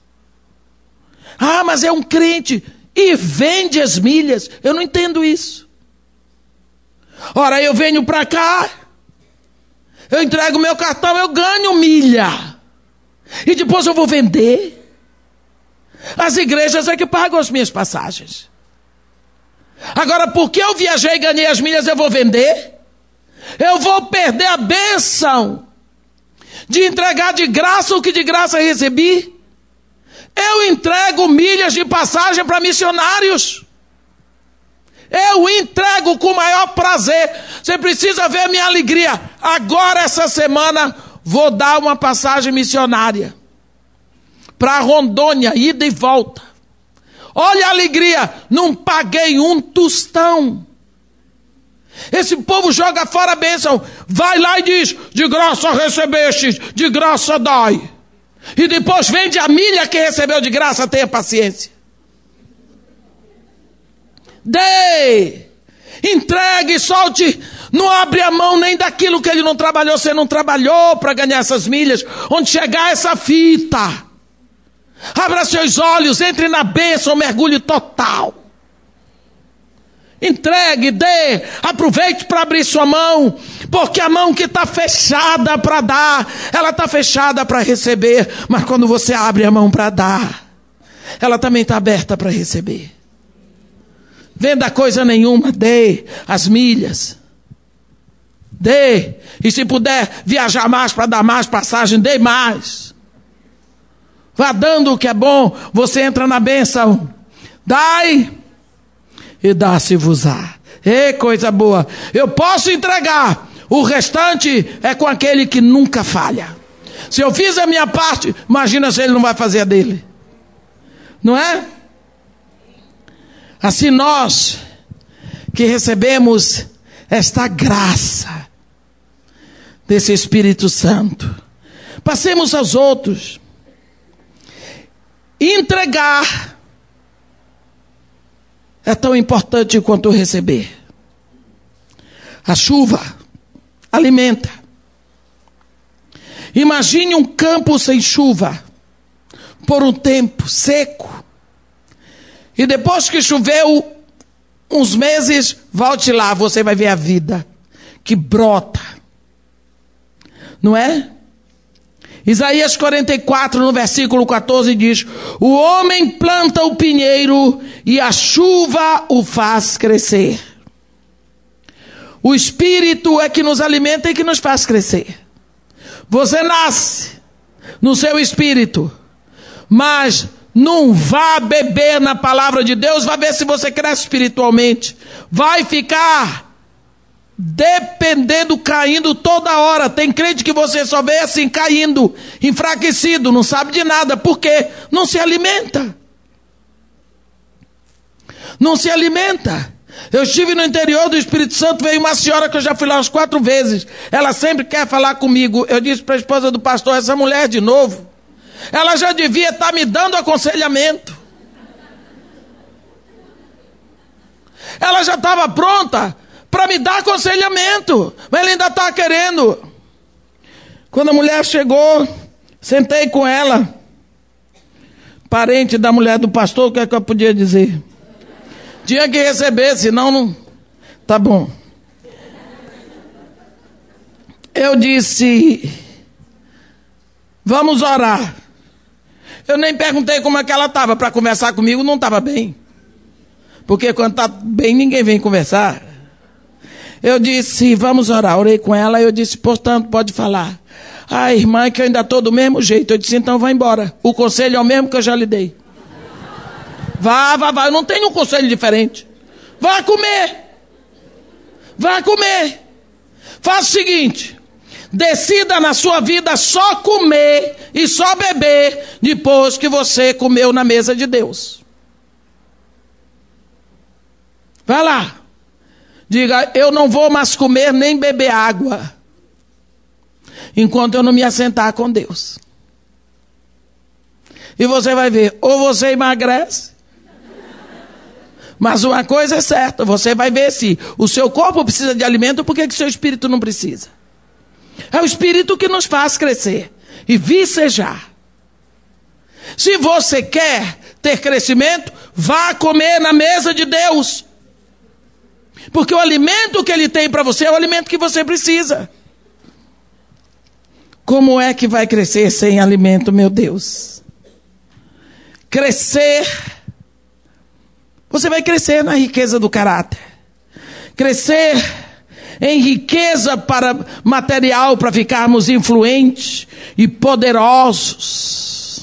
Ah, mas é um crente e vende as milhas. Eu não entendo isso. Ora, eu venho para cá, eu entrego meu cartão, eu ganho milha. E depois eu vou vender. As igrejas é que pagam as minhas passagens. Agora, porque eu viajei e ganhei as milhas, eu vou vender? Eu vou perder a bênção de entregar de graça o que de graça recebi? Eu entrego milhas de passagem para missionários. Eu entrego com o maior prazer. Você precisa ver a minha alegria. Agora, essa semana, vou dar uma passagem missionária para Rondônia, ida e volta. Olha a alegria, não paguei um tostão. Esse povo joga fora a bênção, vai lá e diz: de graça recebeste, de graça dai. E depois vende a milha que recebeu de graça. Tenha paciência. Dê, entregue, solte. Não abre a mão nem daquilo que ele não trabalhou. Você não trabalhou para ganhar essas milhas. Onde chegar essa fita, abra seus olhos, entre na bênção, mergulhe total. Entregue, dê, aproveite para abrir sua mão, porque a mão que está fechada para dar, ela está fechada para receber, mas quando você abre a mão para dar, ela também está aberta para receber. Venda coisa nenhuma, dê as milhas, dê, e se puder viajar mais para dar mais passagem, dê mais. Vá dando o que é bom, você entra na bênção. Dai e dá-se-vos-á. Ei, coisa boa. Eu posso entregar. O restante é com aquele que nunca falha. Se eu fiz a minha parte, imagina se ele não vai fazer a dele. Não é? Assim nós que recebemos esta graça desse Espírito Santo, passemos aos outros. Entregar é tão importante quanto receber. A chuva alimenta. Imagine um campo sem chuva por um tempo seco. E depois que choveu uns meses, volte lá, você vai ver a vida que brota. Não é? Isaías quarenta e quatro, no versículo quatorze, diz: o homem planta o pinheiro e a chuva o faz crescer. O Espírito é que nos alimenta e que nos faz crescer. Você nasce no seu espírito, mas não vá beber na palavra de Deus, vá ver se você cresce espiritualmente. Vai ficar dependendo, caindo toda hora. Tem crente que você só vê assim, caindo, enfraquecido, não sabe de nada. Por quê? Não se alimenta. Não se alimenta. Eu estive no interior do Espírito Santo, veio uma senhora que eu já fui lá umas quatro vezes. Ela sempre quer falar comigo. Eu disse para a esposa do pastor: essa mulher de novo, ela já devia estar me dando aconselhamento. Ela já estava pronta para me dar aconselhamento, mas ela ainda está querendo. Quando a mulher chegou, sentei com ela, parente da mulher do pastor, o que é que eu podia dizer? Tinha que receber, senão não... Tá bom. Eu disse, vamos orar. Eu nem perguntei como é que ela estava, para conversar comigo não estava bem. Porque quando está bem, ninguém vem conversar. Eu disse, vamos orar. Orei com ela e eu disse, portanto, pode falar. Ah, irmã, é que eu ainda estou do mesmo jeito. Eu disse, então vai embora. O conselho é o mesmo que eu já lhe dei. Vá, vá, vá. Eu não tenho um conselho diferente. Vá comer. Vá comer. Faça o seguinte. Decida na sua vida só comer e só beber depois que você comeu na mesa de Deus. Vai lá. Diga, eu não vou mais comer nem beber água enquanto eu não me assentar com Deus. E você vai ver, ou você emagrece, mas uma coisa é certa, você vai ver se o seu corpo precisa de alimento, por que o seu espírito não precisa? É o espírito que nos faz crescer e vicejar. Se você quer ter crescimento, vá comer na mesa de Deus. Porque o alimento que Ele tem para você é o alimento que você precisa. Como é que vai crescer sem alimento, meu Deus? Crescer, você vai crescer na riqueza do caráter. Crescer em riqueza para material, para ficarmos influentes e poderosos.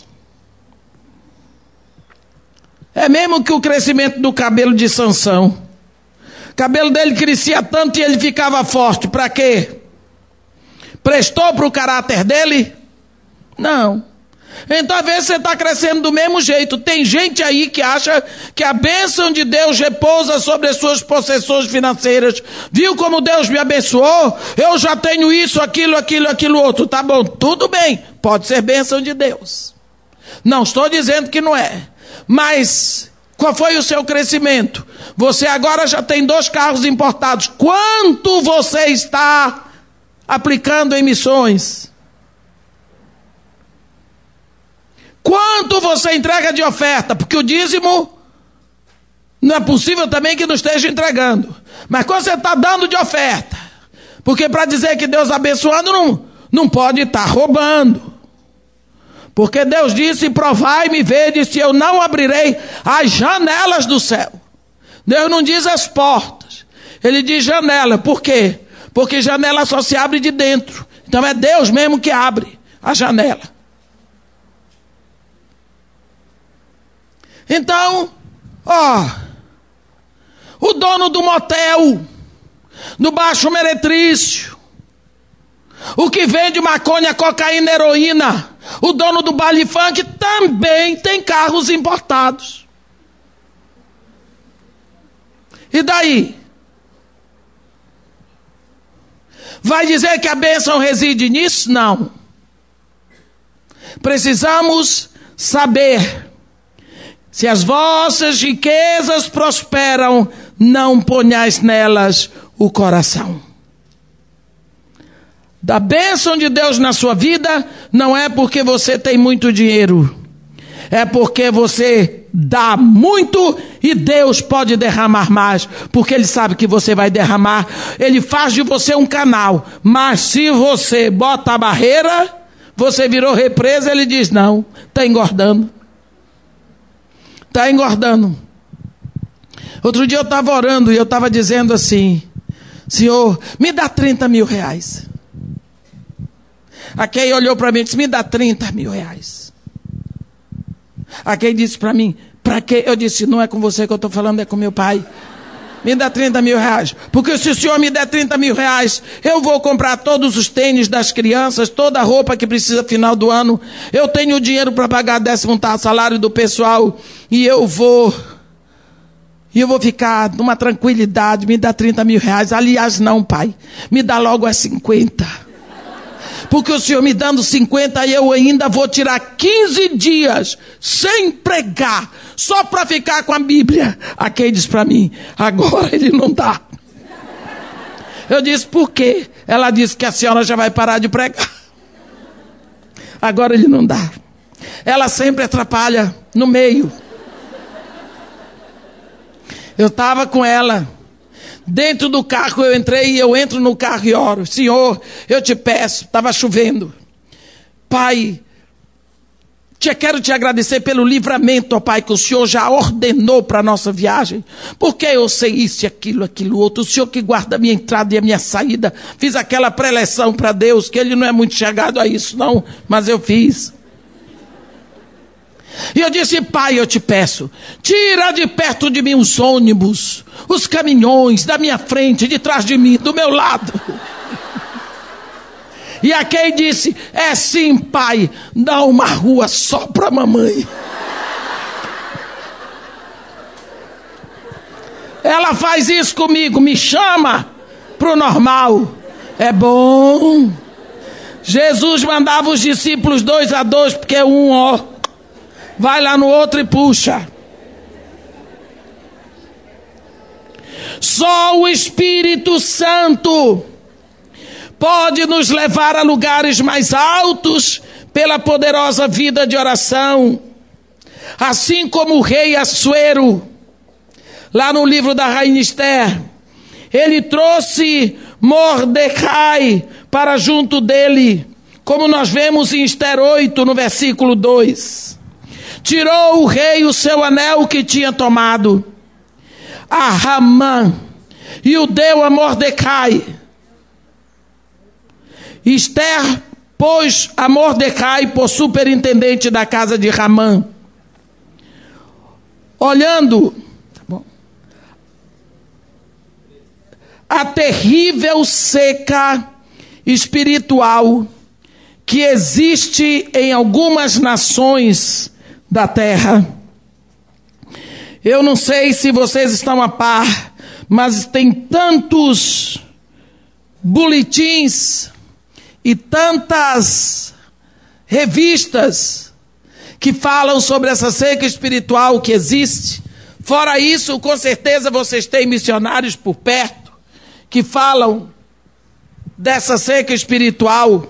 É mesmo que o crescimento do cabelo de Sansão. O cabelo dele crescia tanto e ele ficava forte. Para quê? Prestou para o caráter dele? Não. Então, às vezes, você está crescendo do mesmo jeito. Tem gente aí que acha que a bênção de Deus repousa sobre as suas possessões financeiras. Viu como Deus me abençoou? Eu já tenho isso, aquilo, aquilo, aquilo outro. Tá bom, tudo bem. Pode ser bênção de Deus. Não estou dizendo que não é. Mas qual foi o seu crescimento? Você agora já tem dois carros importados. Quanto você está aplicando em missões? Quanto você entrega de oferta? Porque o dízimo não é possível também que não esteja entregando. Mas quando você está dando de oferta? Porque para dizer que Deus abençoando não, não pode estar roubando. Porque Deus disse, provai-me e vede se eu não abrirei as janelas do céu. Deus não diz as portas. Ele diz janela. Por quê? Porque janela só se abre de dentro. Então é Deus mesmo que abre a janela. Então, ó, o dono do motel, do baixo meretrício, o que vende maconha, cocaína, heroína, o dono do baile funk também tem carros importados. E daí? Vai dizer que a bênção reside nisso? Não. Precisamos saber. Se as vossas riquezas prosperam, não ponhais nelas o coração. Da bênção de Deus na sua vida, não é porque você tem muito dinheiro. É porque você dá muito e Deus pode derramar mais. Porque Ele sabe que você vai derramar. Ele faz de você um canal. Mas se você bota a barreira, você virou represa, Ele diz, não, está engordando. Está engordando. Outro dia eu estava orando e eu estava dizendo assim, Senhor, me dá trinta mil reais. A Kay olhou para mim e disse, me dá trinta mil reais. A Kay disse para mim, para quê? Eu disse, não é com você que eu estou falando, é com meu pai. Me dá trinta mil reais. Porque se o senhor me der trinta mil reais, eu vou comprar todos os tênis das crianças, toda a roupa que precisa final do ano. Eu tenho dinheiro para pagar décimo salário do pessoal. E eu vou... E eu vou ficar numa tranquilidade. Me dá trinta mil reais. Aliás, não, pai. Me dá logo as cinquenta. Porque o senhor me dando cinquenta, eu ainda vou tirar quinze dias sem pregar, só para ficar com a Bíblia. A quem diz para mim, agora ele não dá. Eu disse, por quê? Ela disse que a senhora já vai parar de pregar. Agora ele não dá. Ela sempre atrapalha no meio. Eu estava com ela. Dentro do carro eu entrei e eu entro no carro e oro. Senhor, eu te peço. Estava chovendo. Pai, te, quero te agradecer pelo livramento, ó Pai, que o Senhor já ordenou para a nossa viagem. Porque eu sei isso e aquilo, aquilo outro. O Senhor que guarda a minha entrada e a minha saída. Fiz aquela preleção para Deus, que Ele não é muito chegado a isso, não. Mas eu fiz. E eu disse, Pai, eu te peço, tira de perto de mim os ônibus, os caminhões, da minha frente, de trás de mim, do meu lado. E a Kay disse, é sim, Pai, dá uma rua só para mamãe. Ela faz isso comigo, me chama para o normal. É bom. Jesus mandava os discípulos dois a dois, porque um, ó, vai lá no outro e puxa. Só o Espírito Santo pode nos levar a lugares mais altos pela poderosa vida de oração. Assim como o rei Assuero, lá no livro da Rainha Esther, ele trouxe Mordecai para junto dele, como nós vemos em Esther oito, no versículo dois. Tirou o rei o seu anel que tinha tomado a Ramã e o deu a Mordecai. Esther pôs a Mordecai por superintendente da casa de Ramã. Olhando tá bom, a terrível seca espiritual que existe em algumas nações da terra. Eu não sei se vocês estão a par, mas tem tantos boletins e tantas revistas que falam sobre essa seca espiritual que existe. Fora isso, com certeza vocês têm missionários por perto que falam dessa seca espiritual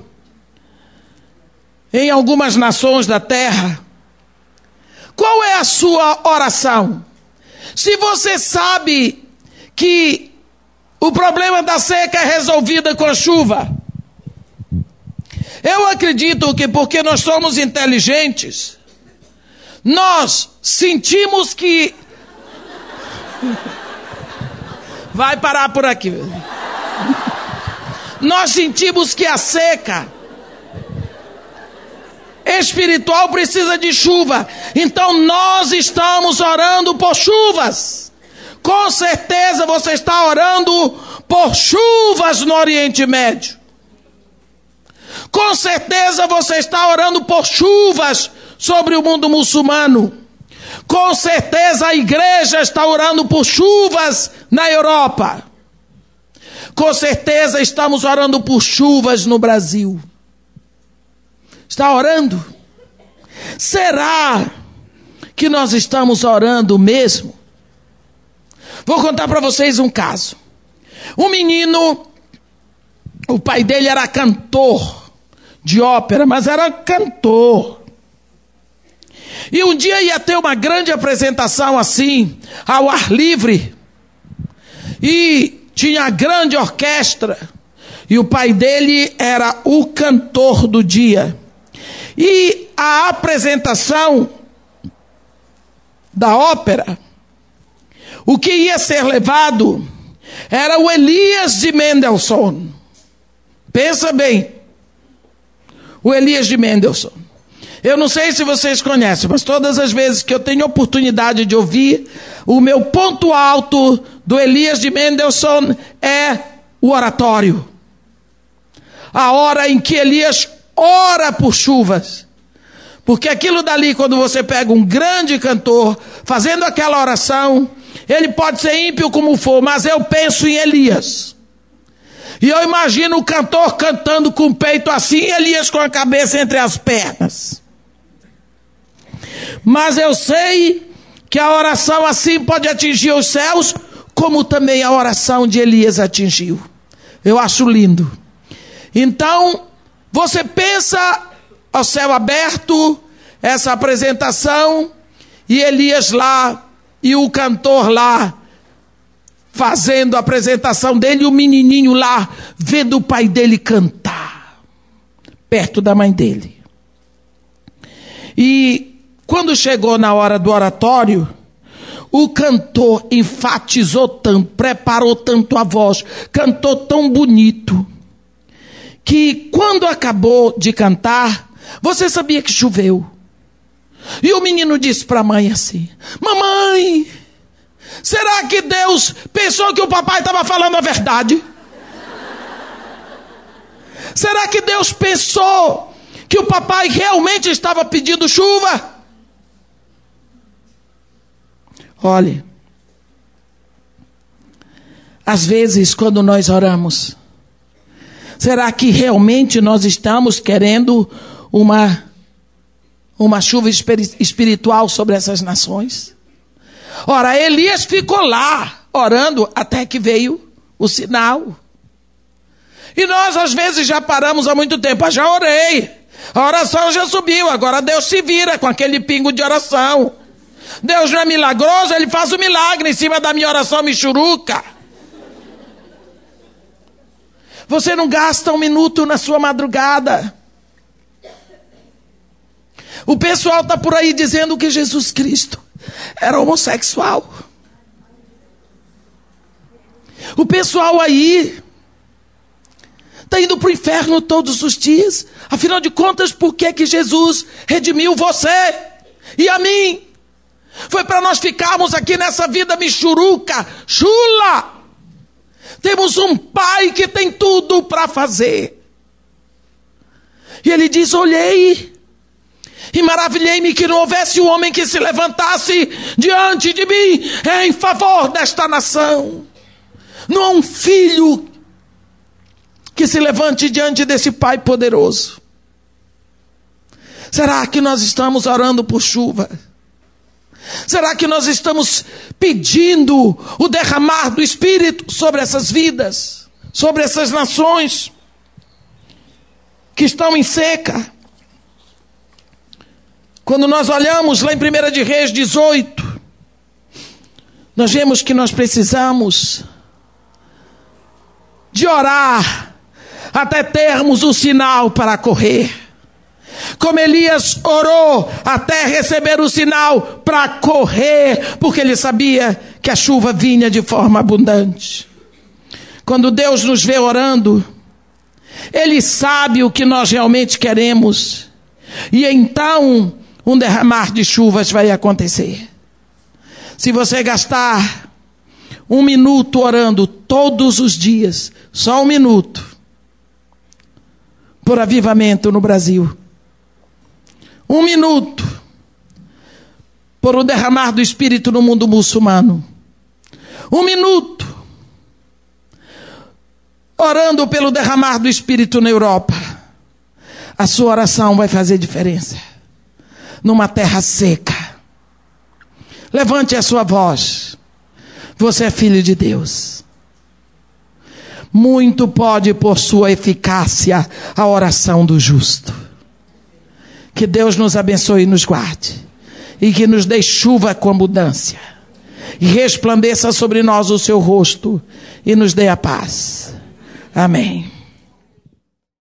em algumas nações da terra. Qual é a sua oração? Se você sabe que o problema da seca é resolvido com a chuva, eu acredito que porque nós somos inteligentes, nós sentimos que... Vai parar por aqui. Nós sentimos que a seca espiritual precisa de chuva. Então nós estamos orando por chuvas. Com certeza você está orando por chuvas no Oriente Médio. Com certeza você está orando por chuvas sobre o mundo muçulmano. Com certeza a igreja está orando por chuvas na Europa. Com certeza estamos orando por chuvas no Brasil. Está orando? Será que nós estamos orando mesmo? Vou contar para vocês um caso. Um menino, o pai dele era cantor de ópera, mas era cantor. E um dia ia ter uma grande apresentação assim, ao ar livre. E tinha a grande orquestra. E o pai dele era o cantor do dia. E a apresentação da ópera, o que ia ser levado era o Elias de Mendelssohn. Pensa bem, o Elias de Mendelssohn. Eu não sei se vocês conhecem, mas todas as vezes que eu tenho oportunidade de ouvir, o meu ponto alto do Elias de Mendelssohn é o oratório. A hora em que Elias ora por chuvas. Porque aquilo dali, quando você pega um grande cantor fazendo aquela oração, ele pode ser ímpio como for, mas eu penso em Elias. E eu imagino o cantor cantando com o peito assim, e Elias com a cabeça entre as pernas. Mas eu sei que a oração assim pode atingir os céus, como também a oração de Elias atingiu. Eu acho lindo. Então, você pensa, ao céu aberto, essa apresentação, e Elias lá, e o cantor lá, fazendo a apresentação dele, e o menininho lá, vendo o pai dele cantar, perto da mãe dele. E quando chegou na hora do oratório, o cantor enfatizou tanto, preparou tanto a voz, cantou tão bonito, que quando acabou de cantar, você sabia que choveu. E o menino disse para a mãe assim: mamãe, será que Deus pensou que o papai estava falando a verdade? Será que Deus pensou que o papai realmente estava pedindo chuva? Olhe, às vezes quando nós oramos, será que realmente nós estamos querendo uma, uma chuva espiritual sobre essas nações? Ora, Elias ficou lá orando até que veio o sinal. E nós às vezes já paramos há muito tempo. Ah, já orei, a oração já subiu, agora Deus se vira com aquele pingo de oração. Deus não é milagroso, Ele faz o milagre em cima da minha oração michuruca. Você não gasta um minuto na sua madrugada. O pessoal está por aí dizendo que Jesus Cristo era homossexual. O pessoal aí está indo para o inferno todos os dias. Afinal de contas, por que que Jesus redimiu você e a mim? Foi para nós ficarmos aqui nessa vida michuruca, chula. Temos um pai que tem tudo para fazer. E ele diz: olhei e maravilhei-me que não houvesse um homem que se levantasse diante de mim em favor desta nação. Não há um filho que se levante diante desse pai poderoso. Será que nós estamos orando por chuva? Será que nós estamos pedindo o derramar do Espírito sobre essas vidas, sobre essas nações que estão em seca? Quando nós olhamos lá em primeira de Reis dezoito, nós vemos que nós precisamos de orar até termos o sinal para correr. Como Elias orou até receber o sinal para correr, porque ele sabia que a chuva vinha de forma abundante. Quando Deus nos vê orando, Ele sabe o que nós realmente queremos, e então um derramar de chuvas vai acontecer. Se você gastar um minuto orando todos os dias, só um minuto, por avivamento no Brasil, um minuto por o derramar do Espírito no mundo muçulmano, um minuto orando pelo derramar do Espírito na Europa, a sua oração vai fazer diferença numa terra seca. Levante a sua voz. Você é filho de Deus. Muito pode por sua eficácia a oração do justo. Que Deus nos abençoe e nos guarde, e que nos dê chuva com abundância, e resplandeça sobre nós o seu rosto, e nos dê a paz. Amém.